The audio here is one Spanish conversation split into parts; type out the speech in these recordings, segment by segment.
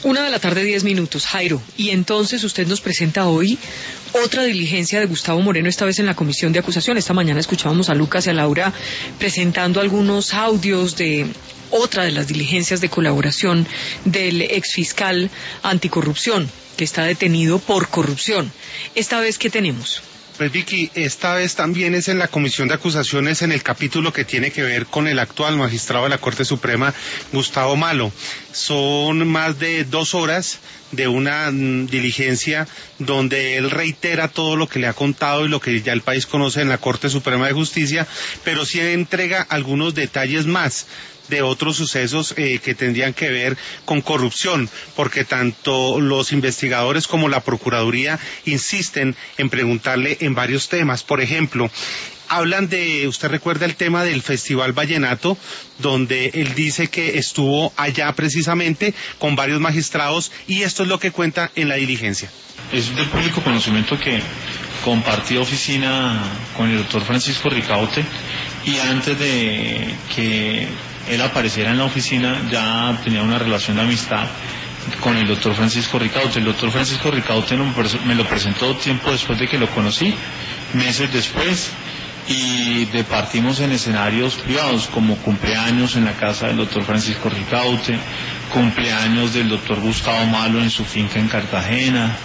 1:10 p.m, Jairo. Y entonces usted nos presenta hoy otra diligencia de Gustavo Moreno, esta vez en la comisión de acusación. Esta mañana escuchábamos a Lucas y a Laura presentando algunos audios de otra de las diligencias de colaboración del exfiscal anticorrupción, que está detenido por corrupción. Esta vez, ¿qué tenemos? Pues Vicky, esta vez también es en la comisión de acusaciones, en el capítulo que tiene que ver con el actual magistrado de la Corte Suprema, Gustavo Malo. Son más de 2 horas de una diligencia donde él reitera todo lo que le ha contado y lo que ya el país conoce en la Corte Suprema de Justicia, pero sí entrega algunos detalles más de otros sucesos que tendrían que ver con corrupción, porque tanto los investigadores como la Procuraduría insisten en preguntarle en varios temas. Por ejemplo, hablan de, usted recuerda el tema del Festival Vallenato, donde él dice que estuvo allá precisamente con varios magistrados, y esto es lo que cuenta en la diligencia. Es de público conocimiento que compartí oficina con el doctor Francisco Ricaurte, y antes de que él apareciera en la oficina ya tenía una relación de amistad con el doctor Francisco Ricaurte. El doctor Francisco Ricaurte me lo presentó tiempo después de que lo conocí, meses después, y departimos en escenarios privados, como cumpleaños en la casa del doctor Francisco Ricaurte, cumpleaños del doctor Gustavo Malo en su finca en Cartagena,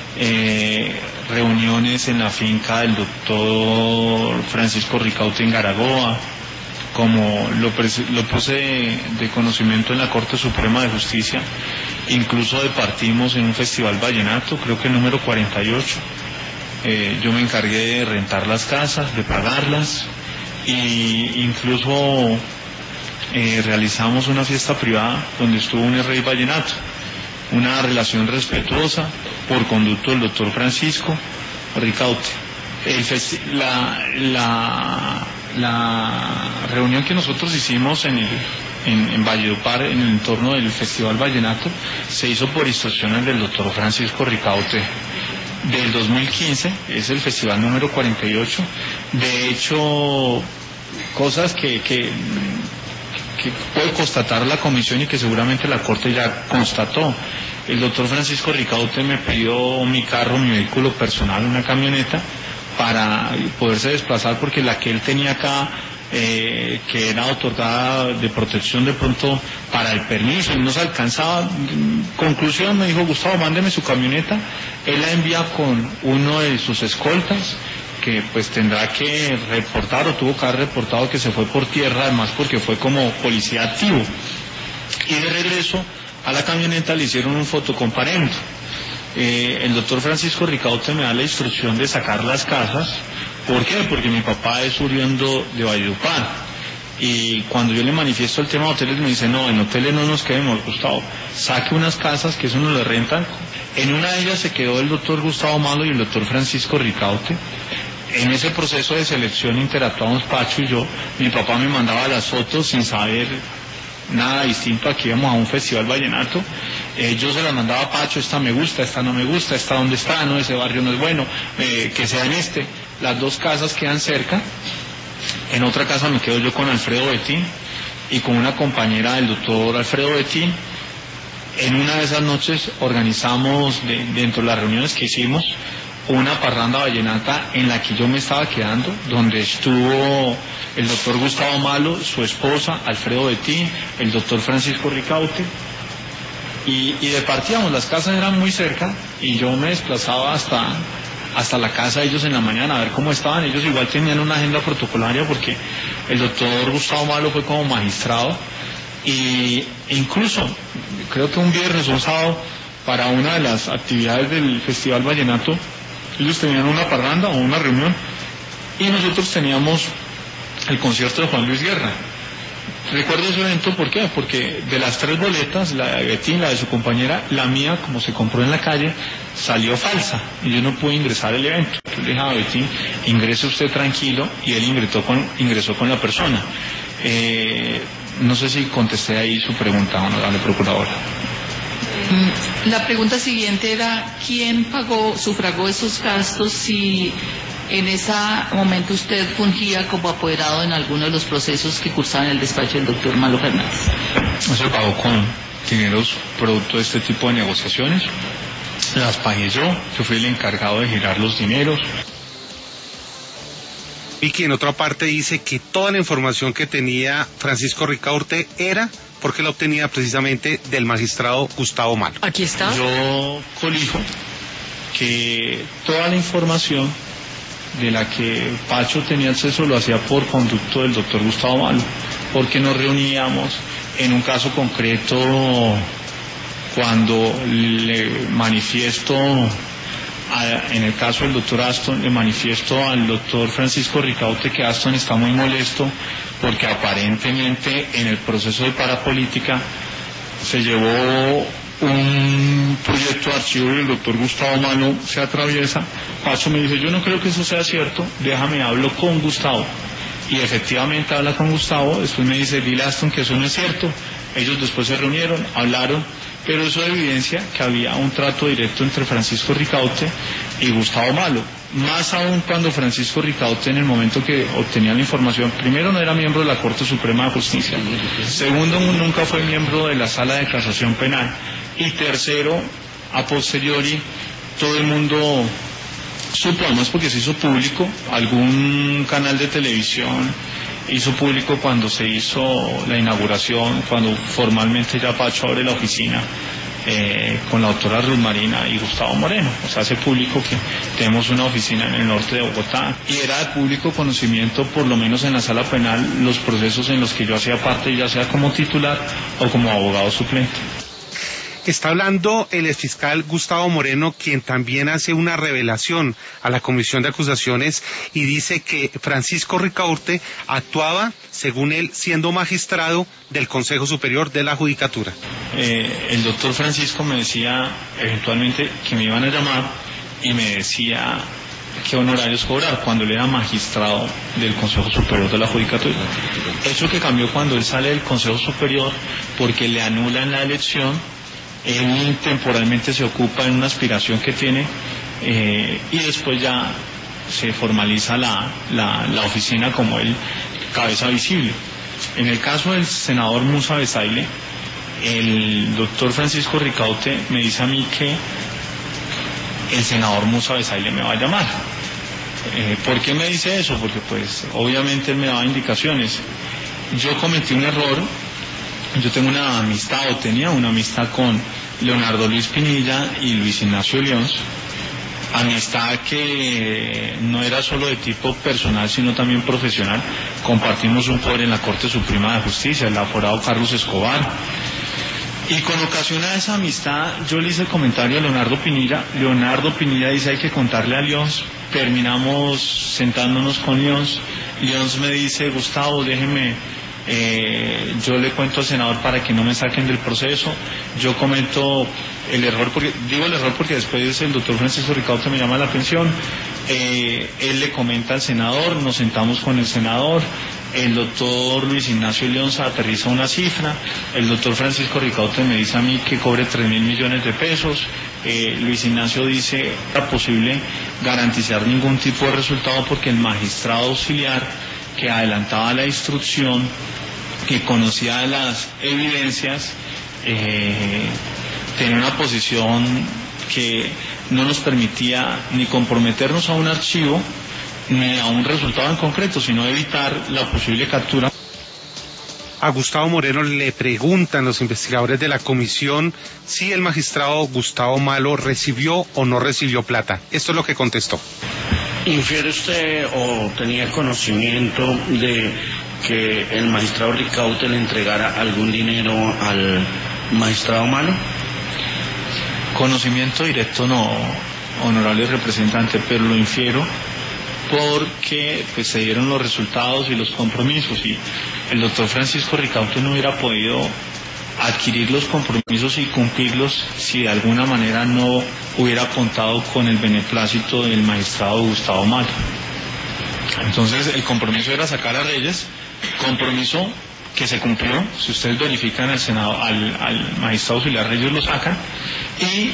reuniones en la finca del doctor Francisco Ricaurte en Garagoa. Como lo puse de conocimiento en la Corte Suprema de Justicia, incluso departimos en un festival vallenato, creo que el número 48. Yo me encargué de rentar las casas, de pagarlas, e incluso realizamos una fiesta privada donde estuvo un rey vallenato, una relación respetuosa por conducto del doctor Francisco Ricaurte. La reunión que nosotros hicimos en Valledupar, en el entorno del Festival Vallenato, se hizo por instrucciones del doctor Francisco Ricaurte del 2015, es el festival número 48. De hecho, cosas que puede constatar la comisión y que seguramente la Corte ya constató. El doctor Francisco Ricaurte me pidió mi carro, mi vehículo personal, una camioneta, para poderse desplazar, porque la que él tenía acá, que era otorgada de protección de pronto para el permiso, y no se alcanzaba. Conclusión, me dijo: Gustavo, mándeme su camioneta. Él la envía con uno de sus escoltas, que pues tendrá que reportar, o tuvo que haber reportado que se fue por tierra, además porque fue como policía activo. Y de regreso a la camioneta le hicieron un fotocomparaendo. El doctor Francisco Ricaurte me da la instrucción de sacar las casas. ¿Por qué? Porque mi papá es oriundo de Valledupar, y cuando yo le manifiesto el tema de hoteles me dice: no, en hoteles no nos quedemos, Gustavo, saque unas casas que eso nos le rentan. En una de ellas se quedó el doctor Gustavo Malo y el doctor Francisco Ricaurte. En ese proceso de selección interactuamos Pacho y yo. Mi papá me mandaba las fotos sin saber nada distinto a que íbamos a un festival vallenato. Yo se las mandaba a Pacho: esta me gusta, esta no me gusta, esta dónde está, no, ese barrio no es bueno, que sea en este. Las 2 casas quedan cerca. En otra casa me quedo yo con Alfredo Betín y con una compañera del doctor Alfredo Betín. En una de esas noches organizamos, dentro de las reuniones que hicimos, una parranda vallenata en la que yo me estaba quedando, donde estuvo el doctor Gustavo Malo, su esposa, Alfredo Betín, el doctor Francisco Ricaurte, y departíamos. Las casas eran muy cerca y yo me desplazaba hasta la casa de ellos en la mañana a ver cómo estaban. Ellos igual tenían una agenda protocolaria, porque el doctor Gustavo Malo fue como magistrado, e incluso creo que un viernes o un sábado, para una de las actividades del Festival Vallenato, ellos tenían una parranda o una reunión, y nosotros teníamos el concierto de Juan Luis Guerra. Recuerdo ese evento, ¿por qué? Porque de las 3 boletas, la de Betín, la de su compañera, la mía, como se compró en la calle, salió falsa, y yo no pude ingresar al evento. Entonces le dije a Betín: ingrese usted tranquilo, y él ingresó con la persona. No sé si contesté ahí su pregunta, honorable procuradora. La pregunta siguiente era: ¿quién sufragó esos gastos si en ese momento usted fungía como apoderado en alguno de los procesos que cursaban el despacho del doctor Malo Fernández? Eso pagó dineros producto de este tipo de negociaciones. Las pagué yo fui el encargado de girar los dineros. Y que en otra parte dice que toda la información que tenía Francisco Ricaurte era porque la obtenía precisamente del magistrado Gustavo Malo. Aquí está. Yo colijo que toda la información de la que Pacho tenía acceso lo hacía por conducto del doctor Gustavo Malo, porque nos reuníamos en un caso concreto cuando le manifiesto, en el caso del doctor Aston, le manifiesto al doctor Francisco Ricaurte que Aston está muy molesto porque aparentemente en el proceso de parapolítica se llevó un proyecto de archivo y el doctor Gustavo Malo se atraviesa. Pacho me dice, yo no creo que eso sea cierto, déjame hablo con Gustavo. Y efectivamente habla con Gustavo, después me dice, dile a Aston que eso no es cierto. Ellos después se reunieron, hablaron, pero eso evidencia que había un trato directo entre Francisco Ricaurte y Gustavo Malo. Más aún cuando Francisco Ricaurte, en el momento que obtenía la información, primero no era miembro de la Corte Suprema de Justicia, segundo nunca fue miembro de la Sala de Casación Penal, y tercero, a posteriori, todo el mundo supo, además porque se hizo público, algún canal de televisión hizo público cuando se hizo la inauguración, cuando formalmente ya Pacho abre la oficina con la doctora Ruth Marina y Gustavo Moreno. O sea, hace público que tenemos una oficina en el norte de Bogotá, y era de público conocimiento, por lo menos en la sala penal, los procesos en los que yo hacía parte, ya sea como titular o como abogado suplente. Está hablando el exfiscal Gustavo Moreno, quien también hace una revelación a la Comisión de Acusaciones y dice que Francisco Ricaurte actuaba, según él, siendo magistrado del Consejo Superior de la Judicatura. El doctor Francisco me decía eventualmente que me iban a llamar y me decía qué honorarios cobrar cuando él era magistrado del Consejo Superior de la Judicatura. Eso que cambió cuando él sale del Consejo Superior porque le anulan la elección. Él temporalmente se ocupa en una aspiración que tiene y después ya se formaliza la oficina como el cabeza visible. En el caso del senador Musa Besaile, el doctor Francisco Ricaurte me dice a mí que el senador Musa Besaile me va a llamar. ¿Por qué me dice eso? Porque pues obviamente él me daba indicaciones. Yo cometí un error. Yo tengo una amistad, o tenía una amistad con Leonardo Luis Pinilla y Luis Ignacio León, amistad que no era solo de tipo personal, sino también profesional. Compartimos un poder en la Corte Suprema de Justicia, el aforado Carlos Escobar. Y con ocasión a esa amistad, yo le hice el comentario a Leonardo Pinilla. Leonardo Pinilla dice, hay que contarle a León. Terminamos sentándonos con León. León me dice, Gustavo, déjeme... yo le cuento al senador para que no me saquen del proceso. Yo comento el error, digo el error porque después el doctor Francisco Ricaurte me llama la atención. Él le comenta al senador, nos sentamos con el senador, el doctor Luis Ignacio León aterriza una cifra, el doctor Francisco Ricaurte me dice a mí que cobre 3.000 millones de pesos. Luis Ignacio dice era posible garantizar ningún tipo de resultado porque el magistrado auxiliar que adelantaba la instrucción, que conocía las evidencias, tenía una posición que no nos permitía ni comprometernos a un archivo ni a un resultado en concreto, sino evitar la posible captura. A Gustavo Moreno le preguntan los investigadores de la comisión si el magistrado Gustavo Malo recibió o no recibió plata. Esto es lo que contestó. ¿Infiere usted o tenía conocimiento de que el magistrado Ricaurte le entregara algún dinero al magistrado Malo? Conocimiento directo no, honorable representante, pero lo infiero porque pues, se dieron los resultados y los compromisos, y el doctor Francisco Ricaurte no hubiera podido adquirir los compromisos y cumplirlos si de alguna manera no hubiera contado con el beneplácito del magistrado Gustavo Malo. Entonces el compromiso era sacar a Reyes, compromiso que se cumplió. Si ustedes verifican al Senado, al magistrado auxiliar Reyes lo sacan, y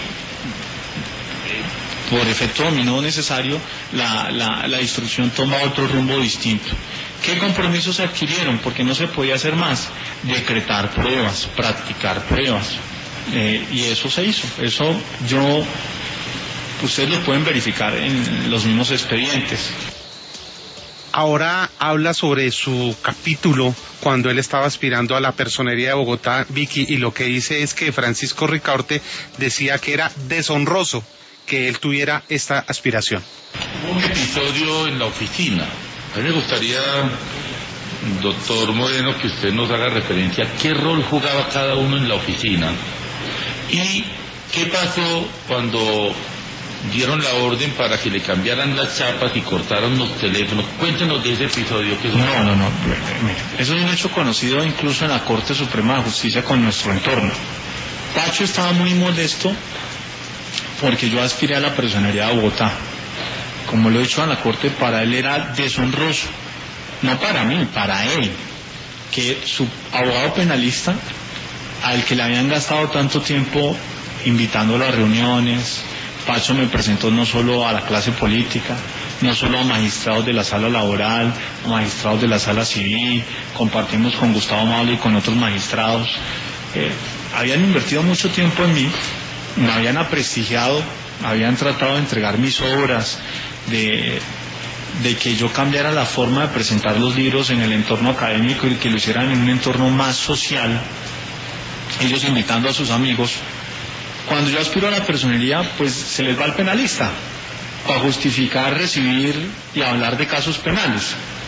por efecto dominó necesario la instrucción toma otro rumbo distinto. ¿Qué compromisos se adquirieron? Porque no se podía hacer más. Decretar pruebas, practicar pruebas. Y eso se hizo. Eso ustedes lo pueden verificar en los mismos expedientes. Ahora habla sobre su capítulo cuando él estaba aspirando a la personería de Bogotá, Vicky, y lo que dice es que Francisco Ricaurte decía que era deshonroso que él tuviera esta aspiración. Un episodio en la oficina. A mí me gustaría, doctor Moreno, que usted nos haga referencia a qué rol jugaba cada uno en la oficina y qué pasó cuando dieron la orden para que le cambiaran las chapas y cortaron los teléfonos. Cuéntenos de ese episodio. Que es No. Eso es un hecho conocido incluso en la Corte Suprema de Justicia con nuestro entorno. Pacho estaba muy molesto porque yo aspiré a la personería de Bogotá. Como lo he dicho en la Corte, para él era deshonroso. No para mí, para él. Que su abogado penalista, al que le habían gastado tanto tiempo invitándolo a reuniones, Pacho me presentó no solo a la clase política, no solo a magistrados de la sala laboral, a magistrados de la sala civil, compartimos con Gustavo Malo y con otros magistrados. Habían invertido mucho tiempo en mí, me habían aprestigiado, habían tratado de entregar mis obras, de que yo cambiara la forma de presentar los libros en el entorno académico y que lo hicieran en un entorno más social, ellos invitando a sus amigos. Cuando yo aspiro a la personería, pues se les va al penalista para justificar, recibir y hablar de casos penales.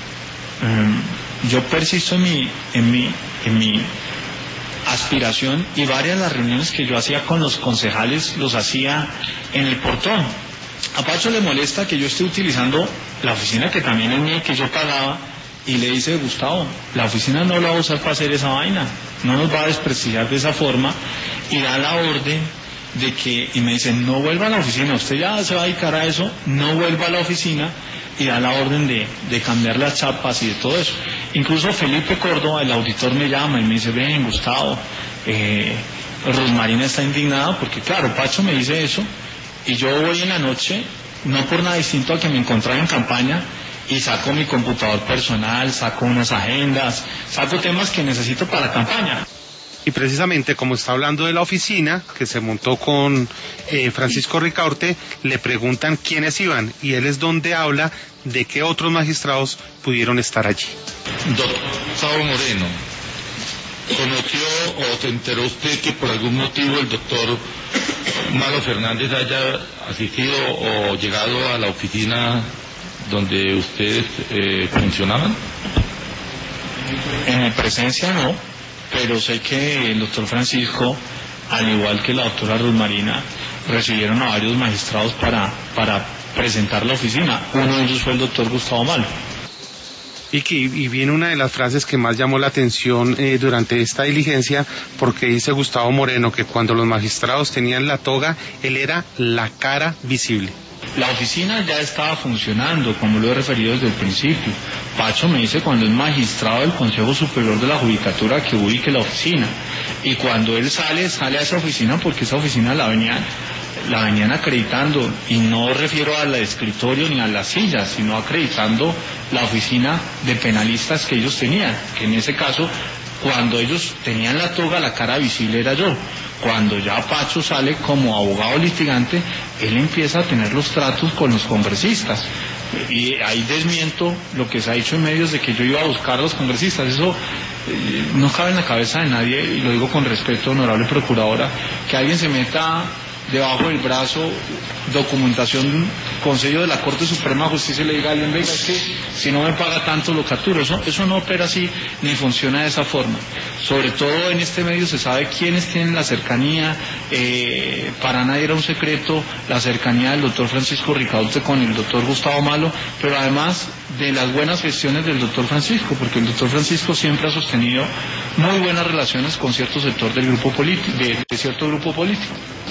Yo persisto en mi aspiración, y varias de las reuniones que yo hacía con los concejales los hacía en el portón. A Pacho le molesta que yo esté utilizando la oficina que también es mía y que yo pagaba, y le dice: Gustavo, la oficina no la va a usar para hacer esa vaina, no nos va a desprestigiar de esa forma, y da la orden de que, y me dice: no vuelva a la oficina, usted ya se va a dedicar a eso, no vuelva a la oficina, y da la orden de cambiar las chapas y de todo eso. Incluso Felipe Córdoba, el auditor, me llama y me dice: ven, Gustavo, Rosmarina está indignada porque, claro, Pacho me dice eso, y yo voy en la noche, no por nada distinto a que me encontraba en campaña, y saco mi computador personal, saco unas agendas, saco temas que necesito para la campaña. Y precisamente como está hablando de la oficina que se montó con Francisco Ricaurte, le preguntan quiénes iban, y él es donde habla de qué otros magistrados pudieron estar allí. Doctor Gustavo Moreno, ¿conoció o se enteró usted que por algún motivo el doctor Malo Fernández haya asistido o llegado a la oficina donde ustedes funcionaban? En mi presencia no, pero sé que el doctor Francisco, al igual que la doctora Rosmarina, recibieron a varios magistrados para presentar la oficina. Uno de ellos fue el doctor Gustavo Malo. Y viene una de las frases que más llamó la atención durante esta diligencia, porque dice Gustavo Moreno que cuando los magistrados tenían la toga, él era la cara visible. La oficina ya estaba funcionando, como lo he referido desde el principio. Pacho me dice cuando es magistrado del Consejo Superior de la Judicatura que ubique la oficina. Y cuando él sale a esa oficina porque esa oficina la venían acreditando. Y no refiero al escritorio ni a las sillas, sino acreditando la oficina de penalistas que ellos tenían. Que en ese caso, cuando ellos tenían la toga, la cara visible era yo. Cuando ya Pacho sale como abogado litigante, él empieza a tener los tratos con los congresistas. Y ahí desmiento lo que se ha dicho en medios de que yo iba a buscar a los congresistas. Eso no cabe en la cabeza de nadie, y lo digo con respeto, honorable procuradora, que alguien se meta debajo del brazo documentación, consejo de la Corte Suprema de Justicia, y le diga a alguien: venga, es que si no me paga tanto lo capturo. Eso no opera así ni funciona de esa forma. Sobre todo en este medio se sabe quiénes tienen la cercanía. Para nadie era un secreto la cercanía del doctor Francisco Ricaurte con el doctor Gustavo Malo, pero además de las buenas gestiones del doctor Francisco, porque el doctor Francisco siempre ha sostenido muy buenas relaciones con cierto sector del grupo político, de cierto grupo político.